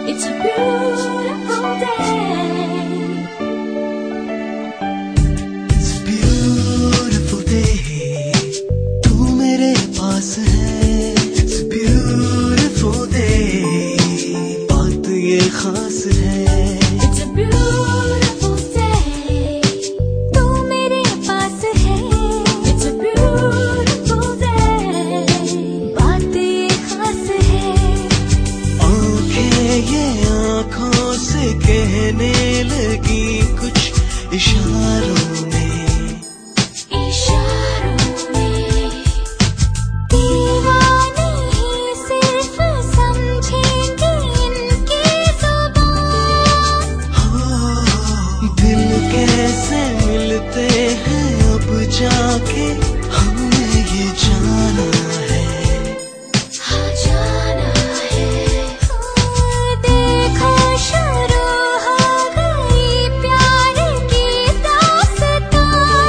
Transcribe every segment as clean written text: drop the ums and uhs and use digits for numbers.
It's a beautiful day. It's a beautiful day. तू मेरे पास है. It's a beautiful day. बात ये खास है. It's a beautiful day. तू मेरे पास है. It's a beautiful day. बात ये खास है. आंखें ये आँखों से कहने लगी कुछ इशारों में. इशारों में दीवाने ही सिर्फ समझेंगे इनकी ज़ुबान. दिल कैसे मिलते हैं अब जाके हमने ये जाना है. हाँ जाना है. देखो शुरू हो गई प्यार की दास्तां.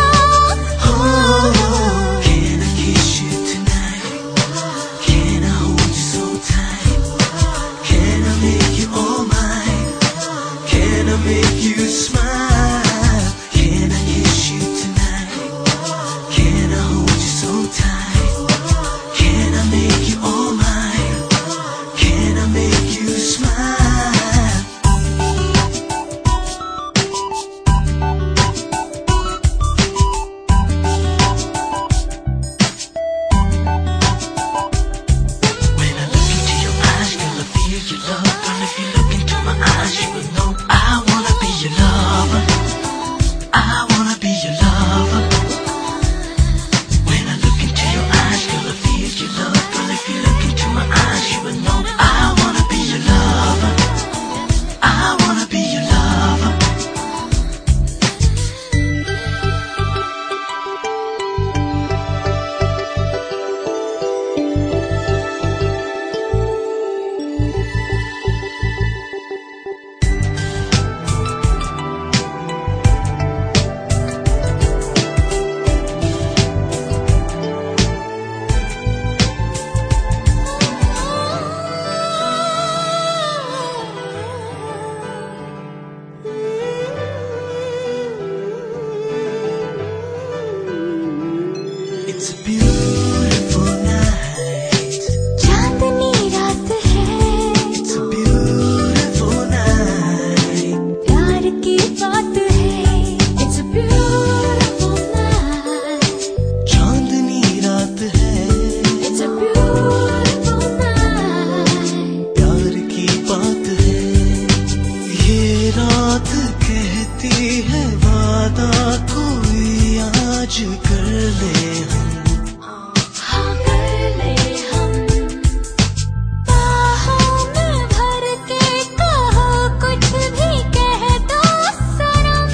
Can I kiss you tonight? Can I hold you so tight? Can I make you all mine? Can I make you smile? Can I kiss you tonight? Can I hold you so tight? Can I make you all mine? Can I make you smile? When I look into your eyes, girl, I feel your love. Girl, if you look into my eyes, you will know I wanna be your lover. I wanna be your lover. When I look into your eyes, girl, I feel your love. Girl, if you look into my eyes, you will know I wanna be your lover. I wanna be your lover. It's a beautiful night. चांदनी रात है. It's a beautiful night. प्यार की बात है. It's a beautiful night. चांदनी रात है. It's a beautiful night. प्यार की बात है. ये रात कहती है वादा कोई आज कर ले हम. हाँ कर ले हम. बाहों में भर के कहो कुछ भी कह दो सनम.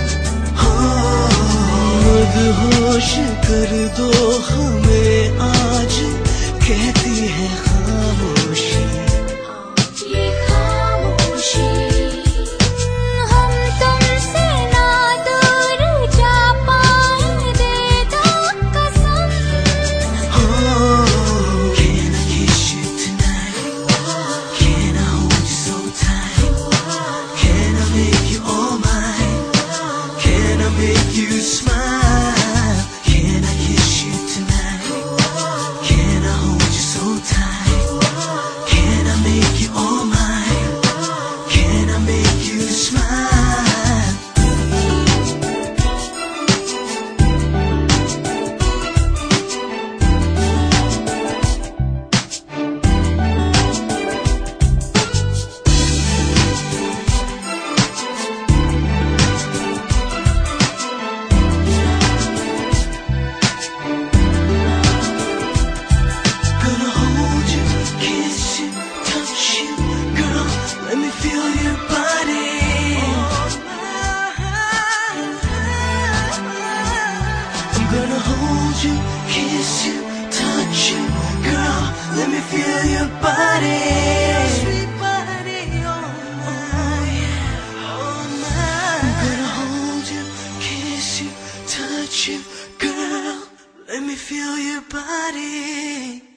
मदहोश कर दो हमें आज कहती है खामोशी. ये खामोशी. हम तुमसे ना दूर जा पाए दे दो कसम. Can I kiss you tonight? Can I hold you so tight? Can I make you all mine? Can I make you smile? Can I kiss you tonight? Can I hold you so tight? Can I make you all mine? Can I make you smile? Gonna hold you, kiss you, touch you, girl. Let me feel your body. I'm gonna hold you, kiss you, touch you, girl. Let me feel your body. Sweet body, oh yeah, oh my. I'm gonna hold you, kiss you, touch you, girl. Let me feel your body.